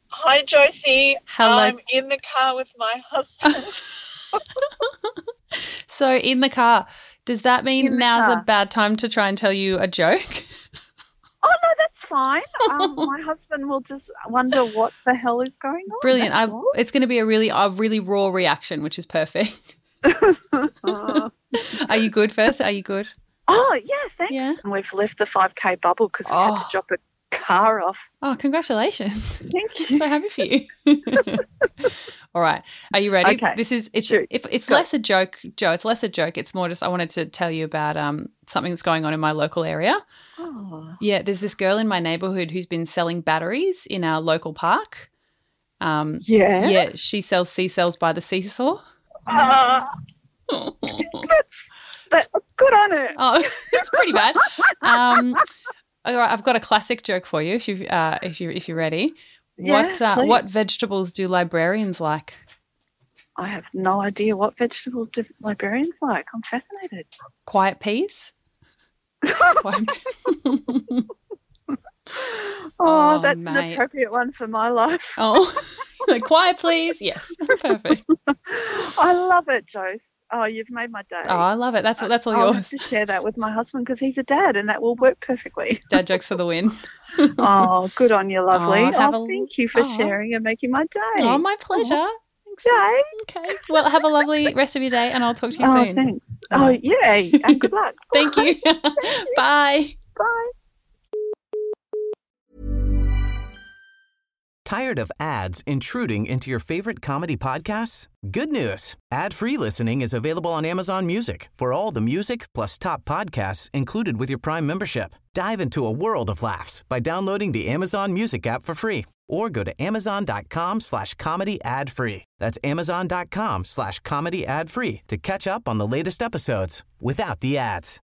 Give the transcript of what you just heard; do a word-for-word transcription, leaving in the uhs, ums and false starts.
Hi, Josie. Hello. I'm in the car with my husband. So in the car, does that mean In the now's car. a bad time to try and tell you a joke? Oh, no, that's fine. Um, my husband will just wonder what the hell is going on. Brilliant. that's I, all. it's going to be a really, a really raw reaction, which is perfect. Uh, Are you good first? Are you good? oh, yeah, thanks. Yeah. And we've left the five K bubble because we had Oh. to drop a car off. Oh, congratulations. Thank I'm you. so happy for you. All right. Are you ready? Okay. This is it's Shoot. if it's Go. less a joke, Joe, it's less a joke. It's more just I wanted to tell you about um something that's going on in my local area. Oh. Yeah, there's this girl in my neighborhood who's been selling batteries in our local park. Um Yeah? yeah, she sells sea cells by the seesaw. Ah, but good on her. Oh, it's pretty bad. Um, all right, I've got a classic joke for you if you uh, if you if you're ready. Yeah, what uh, please. what vegetables do librarians like? I have no idea what vegetables do librarians like. I'm fascinated. Quiet peas. Quiet pe- Oh, Oh, that's an mate. appropriate one for my life. oh, like, quiet, please. Yes, perfect. I love it, Joyce. Oh, you've made my day. Oh, I love it. That's that's all I'll yours. have to share that with my husband because he's a dad and that will work perfectly. Dad jokes for the win. Oh, good on you, lovely. Oh, Oh, have a- thank you for oh. sharing and making my day. Oh, my pleasure. Thanks. Day. Okay. Well, have a lovely rest of your day, and I'll talk to you Oh, soon. thanks. Oh. Oh, yay. And good luck. Thank you. Bye. Bye. Tired of ads intruding into your favorite comedy podcasts? Good news. Ad-free listening is available on Amazon Music for all the music plus top podcasts included with your Prime membership. Dive into a world of laughs by downloading the Amazon Music app for free or go to amazon.com slash comedy ad free. That's amazon.com slash comedy ad free to catch up on the latest episodes without the ads.